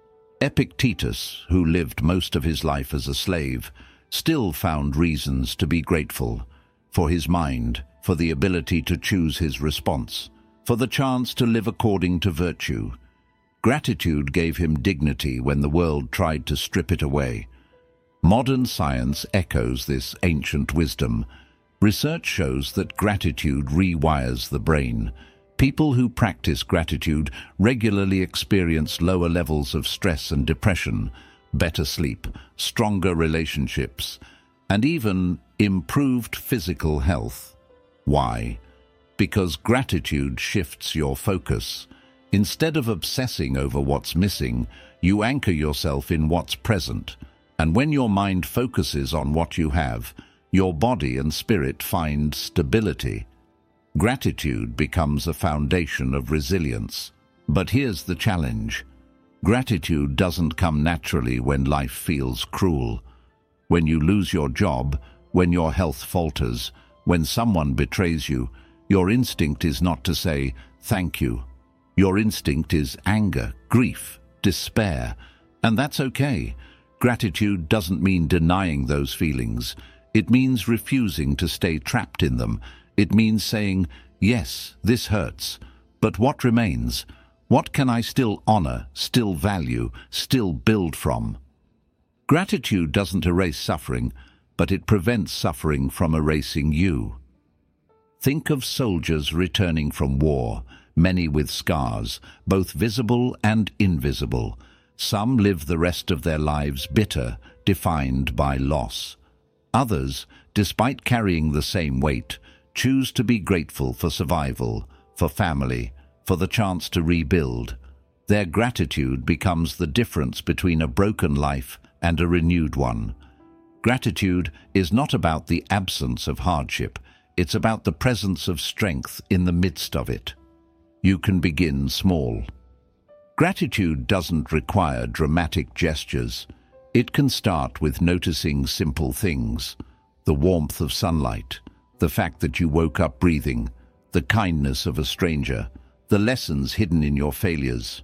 Epictetus, who lived most of his life as a slave, still found reasons to be grateful for his mind, for the ability to choose his response, for the chance to live according to virtue. Gratitude gave him dignity when the world tried to strip it away. Modern science echoes this ancient wisdom. Research shows that gratitude rewires the brain. People who practice gratitude regularly experience lower levels of stress and depression, better sleep, stronger relationships, and even improved physical health. Why? Because gratitude shifts your focus. Instead of obsessing over what's missing, you anchor yourself in what's present. And when your mind focuses on what you have, your body and spirit find stability. Gratitude becomes a foundation of resilience. But here's the challenge. Gratitude doesn't come naturally when life feels cruel. When you lose your job, when your health falters, when someone betrays you, your instinct is not to say, "Thank you." Your instinct is anger, grief, despair, and that's okay. Gratitude doesn't mean denying those feelings. It means refusing to stay trapped in them. It means saying, "Yes, this hurts, but what remains? What can I still honor, still value, still build from?" Gratitude doesn't erase suffering, but it prevents suffering from erasing you. Think of soldiers returning from war, many with scars, both visible and invisible. Some live the rest of their lives bitter, defined by loss. Others, despite carrying the same weight, choose to be grateful for survival, for family, for the chance to rebuild. Their gratitude becomes the difference between a broken life and a renewed one. Gratitude is not about the absence of hardship. It's about the presence of strength in the midst of it. You can begin small. Gratitude doesn't require dramatic gestures. It can start with noticing simple things: the warmth of sunlight, the fact that you woke up breathing, the kindness of a stranger, the lessons hidden in your failures.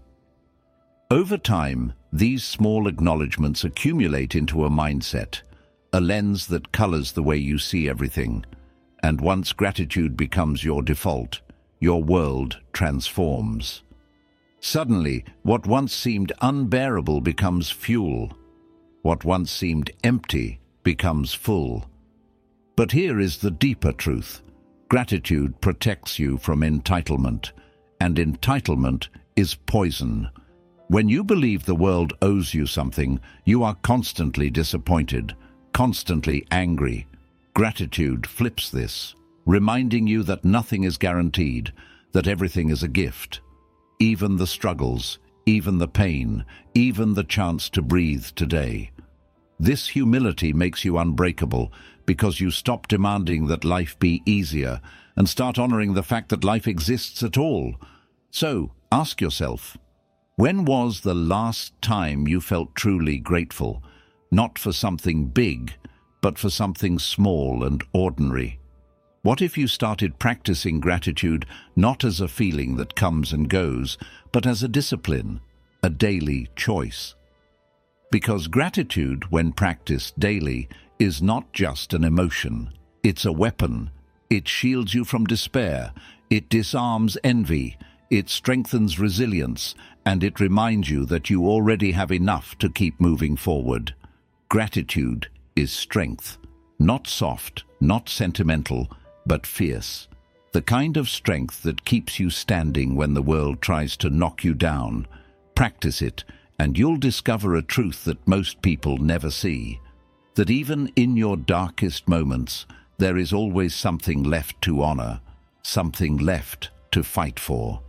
Over time, these small acknowledgements accumulate into a mindset, a lens that colors the way you see everything. And once gratitude becomes your default, your world transforms. Suddenly, what once seemed unbearable becomes fuel. What once seemed empty becomes full. But here is the deeper truth. Gratitude protects you from entitlement, and entitlement is poison. When you believe the world owes you something, you are constantly disappointed, constantly angry. Gratitude flips this, reminding you that nothing is guaranteed, that everything is a gift. Even the struggles, even the pain, even the chance to breathe today. This humility makes you unbreakable because you stop demanding that life be easier and start honoring the fact that life exists at all. So, ask yourself, when was the last time you felt truly grateful? Not for something big, but for something small and ordinary. What if you started practicing gratitude not as a feeling that comes and goes, but as a discipline, a daily choice? Because gratitude, when practiced daily, is not just an emotion. It's a weapon. It shields you from despair. It disarms envy. It strengthens resilience. And it reminds you that you already have enough to keep moving forward. Gratitude is strength. Not soft, not sentimental, but fierce. The kind of strength that keeps you standing when the world tries to knock you down. Practice it, and you'll discover a truth that most people never see. That even in your darkest moments, there is always something left to honor, something left to fight for.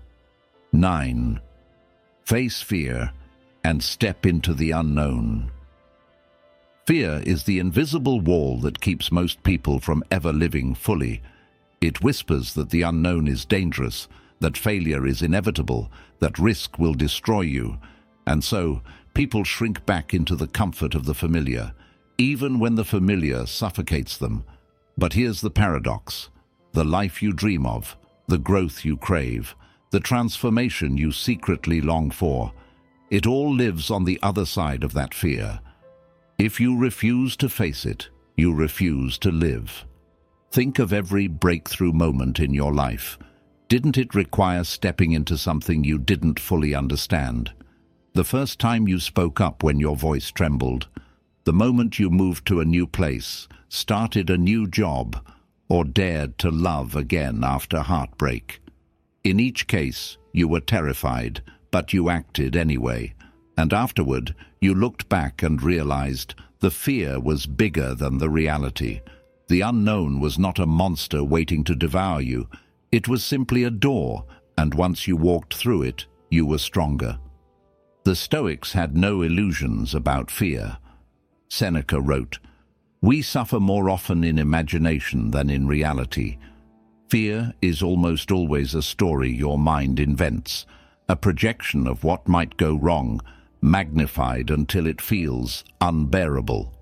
9. Face fear and step into the unknown. Fear is the invisible wall that keeps most people from ever living fully. It whispers that the unknown is dangerous, that failure is inevitable, that risk will destroy you. And so, people shrink back into the comfort of the familiar, even when the familiar suffocates them. But here's the paradox. The life you dream of, the growth you crave, the transformation you secretly long for, it all lives on the other side of that fear. If you refuse to face it, you refuse to live. Think of every breakthrough moment in your life. Didn't it require stepping into something you didn't fully understand? The first time you spoke up when your voice trembled, the moment you moved to a new place, started a new job, or dared to love again after heartbreak. In each case, you were terrified, but you acted anyway. And afterward, you looked back and realized the fear was bigger than the reality. The unknown was not a monster waiting to devour you. It was simply a door, and once you walked through it, you were stronger. The Stoics had no illusions about fear. Seneca wrote, "We suffer more often in imagination than in reality." Fear is almost always a story your mind invents, a projection of what might go wrong, magnified until it feels unbearable.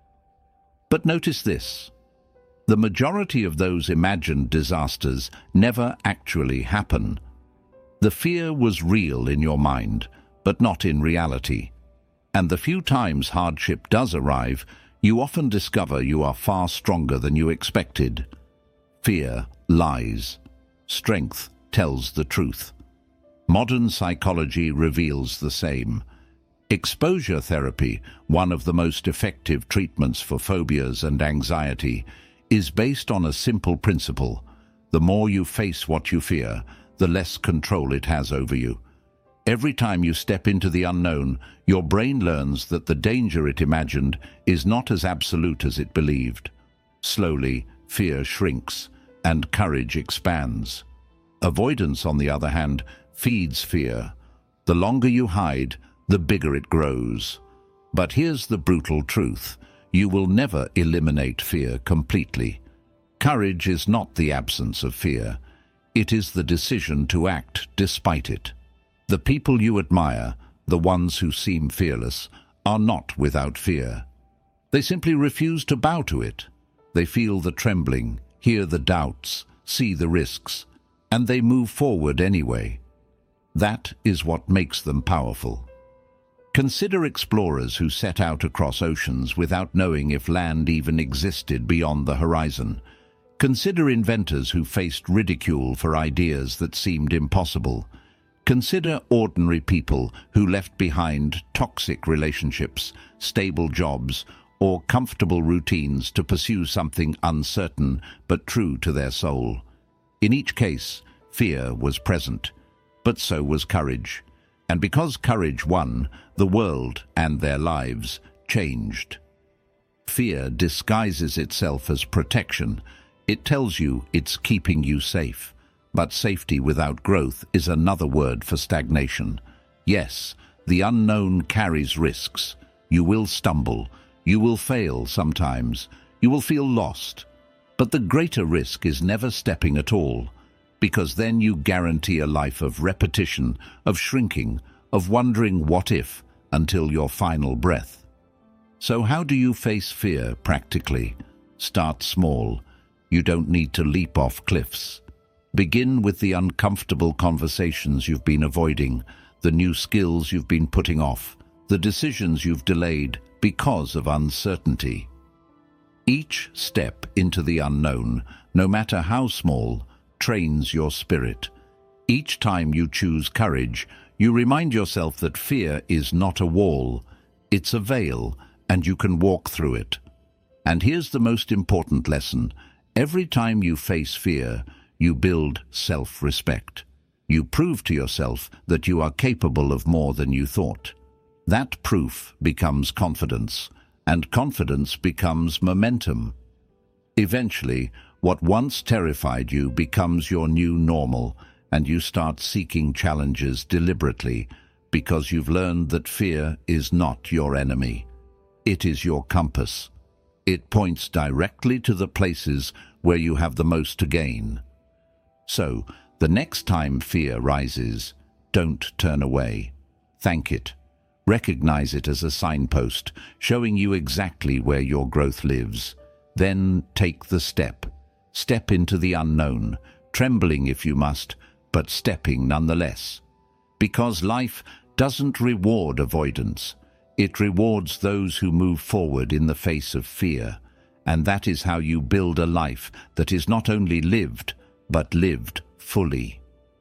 But notice this. The majority of those imagined disasters never actually happen. The fear was real in your mind, but not in reality. And the few times hardship does arrive, you often discover you are far stronger than you expected. Fear lies. Strength tells the truth. Modern psychology reveals the same. Exposure therapy, one of the most effective treatments for phobias and anxiety, is based on a simple principle. The more you face what you fear, the less control it has over you. Every time you step into the unknown, your brain learns that the danger it imagined is not as absolute as it believed. Slowly, fear shrinks, and courage expands. Avoidance, on the other hand, feeds fear. The longer you hide, the bigger it grows. But here's the brutal truth. You will never eliminate fear completely. Courage is not the absence of fear. It is the decision to act despite it. The people you admire, the ones who seem fearless, are not without fear. They simply refuse to bow to it. They feel the trembling, hear the doubts, see the risks, and they move forward anyway. That is what makes them powerful. Consider explorers who set out across oceans without knowing if land even existed beyond the horizon. Consider inventors who faced ridicule for ideas that seemed impossible. Consider ordinary people who left behind toxic relationships, stable jobs, or comfortable routines to pursue something uncertain but true to their soul. In each case, fear was present, but so was courage. And because courage won, the world and their lives changed. Fear disguises itself as protection. It tells you it's keeping you safe. But safety without growth is another word for stagnation. Yes, the unknown carries risks. You will stumble. You will fail sometimes. You will feel lost. But the greater risk is never stepping at all, because then you guarantee a life of repetition, of shrinking, of wondering what if, until your final breath. So how do you face fear practically? Start small. You don't need to leap off cliffs. Begin with the uncomfortable conversations you've been avoiding, the new skills you've been putting off, the decisions you've delayed because of uncertainty. Each step into the unknown, no matter how small, trains your spirit. Each time you choose courage, you remind yourself that fear is not a wall, it's a veil, and you can walk through it. And here's the most important lesson. Every time you face fear, you build self-respect. You prove to yourself that you are capable of more than you thought. That proof becomes confidence, and confidence becomes momentum. Eventually, what once terrified you becomes your new normal, and you start seeking challenges deliberately because you've learned that fear is not your enemy. It is your compass. It points directly to the places where you have the most to gain. So, the next time fear rises, don't turn away. Thank it. Recognize it as a signpost, showing you exactly where your growth lives. Then take the step. Step into the unknown, trembling if you must, but stepping nonetheless. Because life doesn't reward avoidance. It rewards those who move forward in the face of fear. And that is how you build a life that is not only lived, but lived fully.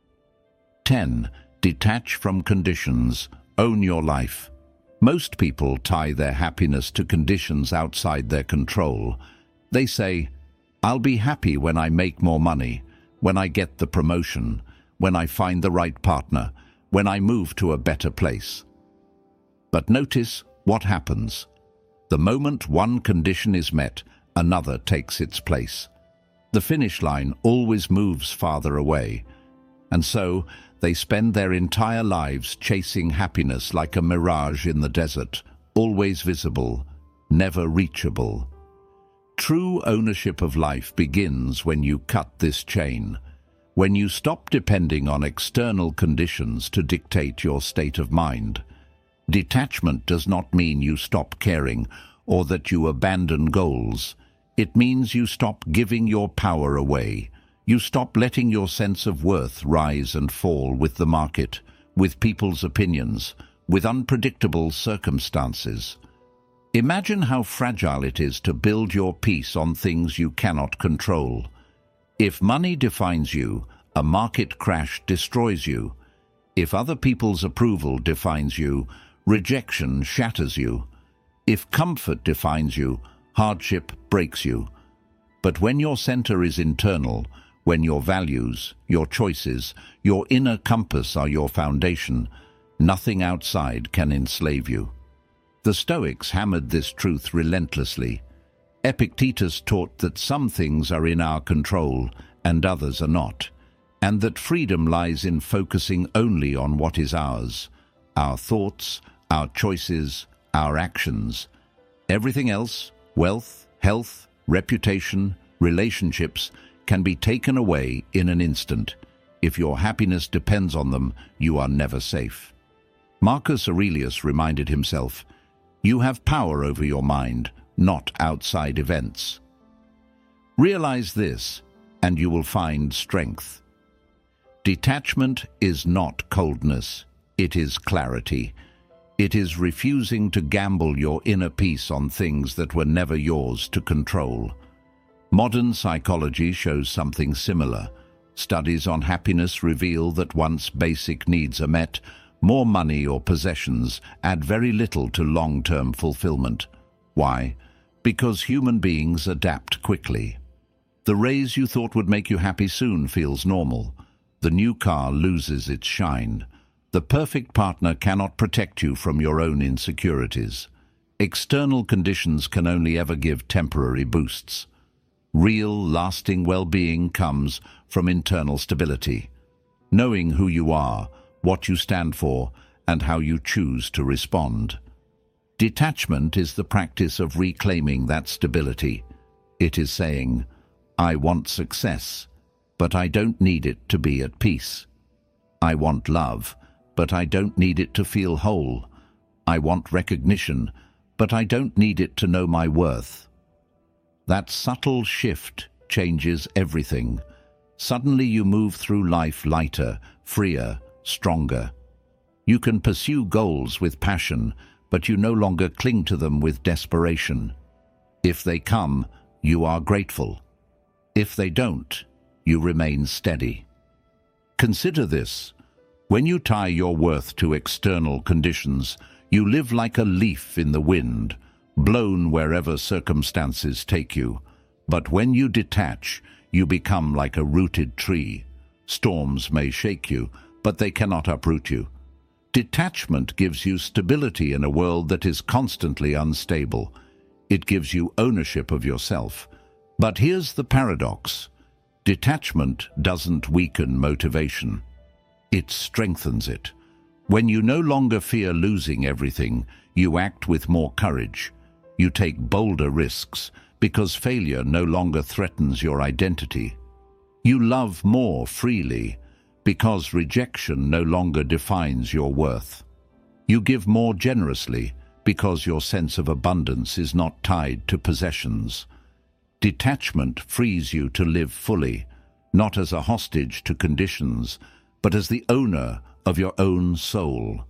10. Detach from conditions. Own your life. Most people tie their happiness to conditions outside their control. They say, "I'll be happy when I make more money, when I get the promotion, when I find the right partner, when I move to a better place." But notice what happens. The moment one condition is met, another takes its place. The finish line always moves farther away, and so they spend their entire lives chasing happiness like a mirage in the desert, always visible, never reachable. True ownership of life begins when you cut this chain, when you stop depending on external conditions to dictate your state of mind. Detachment does not mean you stop caring or that you abandon goals. It means you stop giving your power away. You stop letting your sense of worth rise and fall with the market, with people's opinions, with unpredictable circumstances. Imagine how fragile it is to build your peace on things you cannot control. If money defines you, a market crash destroys you. If other people's approval defines you, rejection shatters you. If comfort defines you, hardship breaks you. But when your center is internal, when your values, your choices, your inner compass are your foundation, nothing outside can enslave you. The Stoics hammered this truth relentlessly. Epictetus taught that some things are in our control and others are not, and that freedom lies in focusing only on what is ours, our thoughts, our choices, our actions. Everything else, wealth, health, reputation, relationships, can be taken away in an instant. If your happiness depends on them, you are never safe. Marcus Aurelius reminded himself, "You have power over your mind, not outside events." Realize this, and you will find strength. Detachment is not coldness, it is clarity. It is refusing to gamble your inner peace on things that were never yours to control. Modern psychology shows something similar. Studies on happiness reveal that once basic needs are met, more money or possessions add very little to long-term fulfillment. Why? Because human beings adapt quickly. The raise you thought would make you happy soon feels normal. The new car loses its shine. The perfect partner cannot protect you from your own insecurities. External conditions can only ever give temporary boosts. Real, lasting well-being comes from internal stability. Knowing who you are, what you stand for, and how you choose to respond. Detachment is the practice of reclaiming that stability. It is saying, "I want success, but I don't need it to be at peace. I want love, but I don't need it to feel whole. I want recognition, but I don't need it to know my worth." That subtle shift changes everything. Suddenly you move through life lighter, freer, stronger. You can pursue goals with passion, but you no longer cling to them with desperation. If they come, you are grateful. If they don't, you remain steady. Consider this. When you tie your worth to external conditions, you live like a leaf in the wind, blown wherever circumstances take you. But when you detach, you become like a rooted tree. Storms may shake you, but they cannot uproot you. Detachment gives you stability in a world that is constantly unstable. It gives you ownership of yourself. But here's the paradox. Detachment doesn't weaken motivation. It strengthens it. When you no longer fear losing everything, you act with more courage. You take bolder risks because failure no longer threatens your identity. You love more freely because rejection no longer defines your worth. You give more generously because your sense of abundance is not tied to possessions. Detachment frees you to live fully, not as a hostage to conditions, but as the owner of your own soul.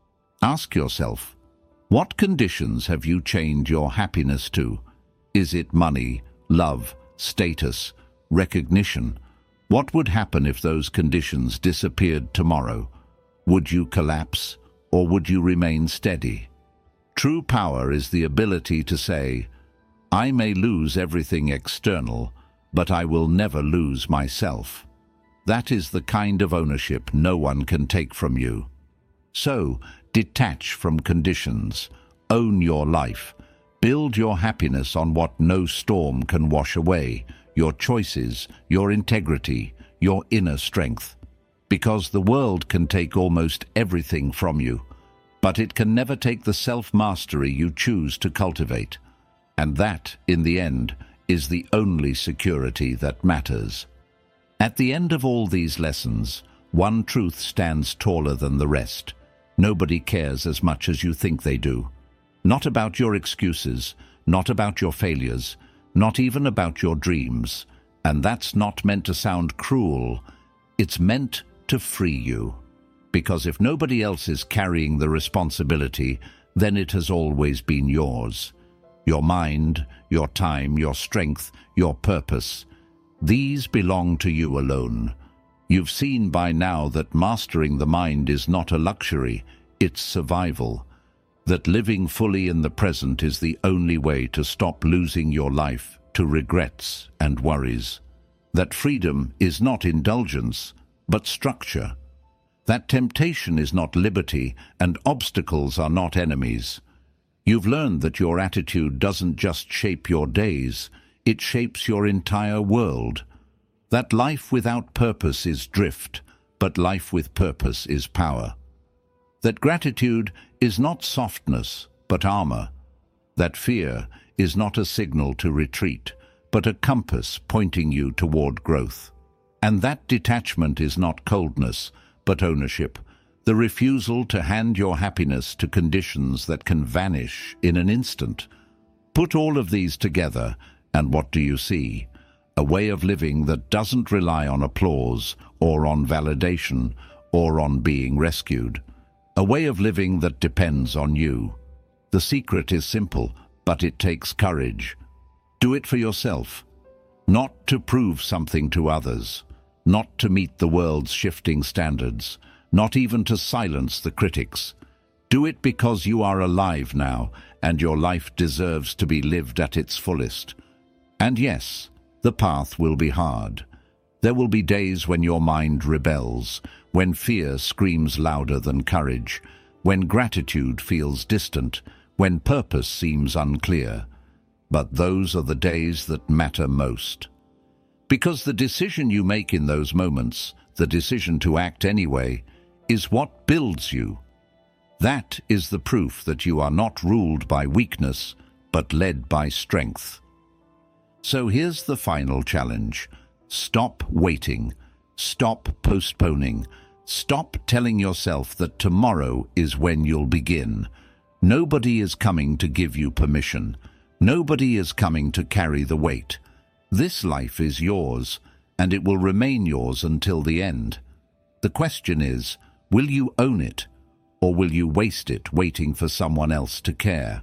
Ask yourself, what conditions have you chained your happiness to? Is it money, love, status, recognition? What would happen if those conditions disappeared tomorrow? Would you collapse, or would you remain steady? True power is the ability to say, I may lose everything external, but I will never lose myself. That is the kind of ownership no one can take from you. So, detach from conditions. Own your life. Build your happiness on what no storm can wash away, your choices, your integrity, your inner strength. Because the world can take almost everything from you, but it can never take the self-mastery you choose to cultivate. And that, in the end, is the only security that matters. At the end of all these lessons, one truth stands taller than the rest. Nobody cares as much as you think they do. Not about your excuses, not about your failures, not even about your dreams. And that's not meant to sound cruel. It's meant to free you. Because if nobody else is carrying the responsibility, then it has always been yours. Your mind, your time, your strength, your purpose. These belong to you alone. You've seen by now that mastering the mind is not a luxury, it's survival. That living fully in the present is the only way to stop losing your life to regrets and worries. That freedom is not indulgence, but structure. That temptation is not liberty, and obstacles are not enemies. You've learned that your attitude doesn't just shape your days, it shapes your entire world. That life without purpose is drift, but life with purpose is power. That gratitude is not softness, but armor. That fear is not a signal to retreat, but a compass pointing you toward growth. And that detachment is not coldness, but ownership, the refusal to hand your happiness to conditions that can vanish in an instant. Put all of these together, and what do you see? A way of living that doesn't rely on applause, or on validation, or on being rescued. A way of living that depends on you. The secret is simple, but it takes courage. Do it for yourself, not to prove something to others, not to meet the world's shifting standards, not even to silence the critics. Do it because you are alive now, and your life deserves to be lived at its fullest. And yes, the path will be hard. There will be days when your mind rebels, when fear screams louder than courage, when gratitude feels distant, when purpose seems unclear. But those are the days that matter most. Because the decision you make in those moments, the decision to act anyway, is what builds you. That is the proof that you are not ruled by weakness, but led by strength. So here's the final challenge. Stop waiting. Stop postponing. Stop telling yourself that tomorrow is when you'll begin. Nobody is coming to give you permission. Nobody is coming to carry the weight. This life is yours, and it will remain yours until the end. The question is, will you own it, or will you waste it waiting for someone else to care?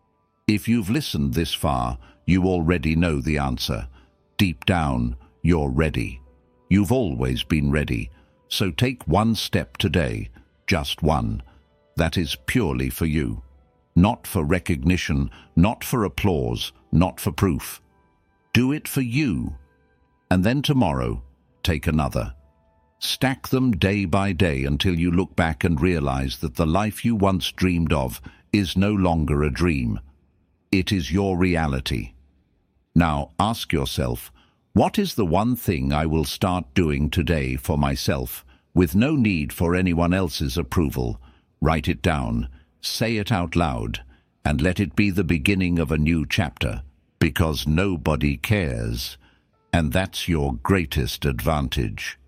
If you've listened this far, you already know the answer. Deep down, you're ready. You've always been ready. So take one step today, just one. That is purely for you. Not for recognition, not for applause, not for proof. Do it for you. And then tomorrow, take another. Stack them day by day until you look back and realize that the life you once dreamed of is no longer a dream. It is your reality. Now ask yourself, what is the one thing I will start doing today for myself, with no need for anyone else's approval? Write it down, say it out loud, and let it be the beginning of a new chapter, because nobody cares, and that's your greatest advantage.